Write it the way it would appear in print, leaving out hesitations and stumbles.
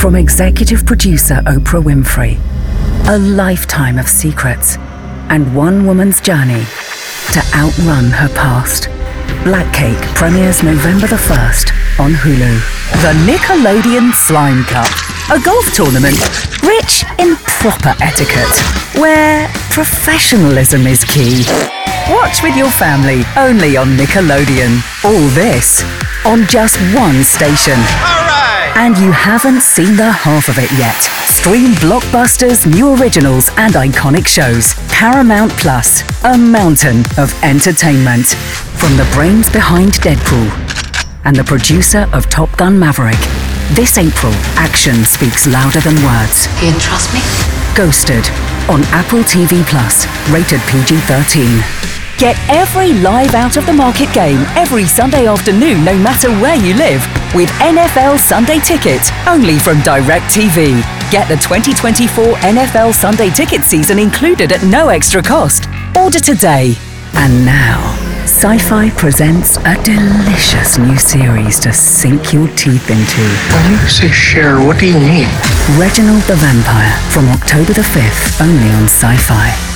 From executive producer Oprah Winfrey, a lifetime of secrets and one woman's journey to outrun her past. Black Cake premieres November the 1st on Hulu. The Nickelodeon Slime Cup, a golf tournament rich in proper etiquette, where professionalism is key. Watch with your family, only on Nickelodeon. All this on just one station. And you haven't seen the half of it yet. Stream blockbusters, new originals, and iconic shows. Paramount Plus, a mountain of entertainment. From the brains behind Deadpool and the producer of Top Gun Maverick, this April, action speaks louder than words. You trust me? Ghosted on Apple TV Plus, rated PG-13. Get every live out of the market game every Sunday afternoon, no matter where you live, with NFL Sunday Ticket, only from DirecTV. Get the 2024 NFL Sunday Ticket season included at no extra cost. Order today. And now, Sci-Fi presents a delicious new series to sink your teeth into. When you say share, what do you mean? Reginald the Vampire, from October the 5th, only on Sci-Fi.